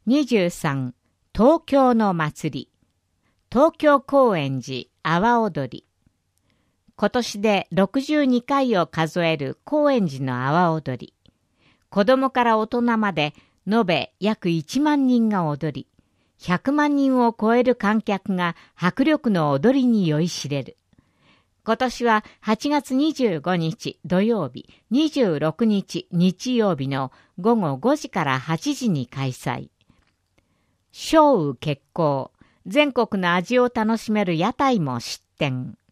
23、東京の祭り。東京高円寺阿波踊り。今年で62回を数える高円寺の阿波踊り。子供から大人まで延べ約1万人が踊り、100万人を超える観客が迫力の踊りに酔いしれる。今年は8月25日土曜日、26日日曜日の午後5時から8時に開催。唱雨決行、全国の味を楽しめる屋台も出店。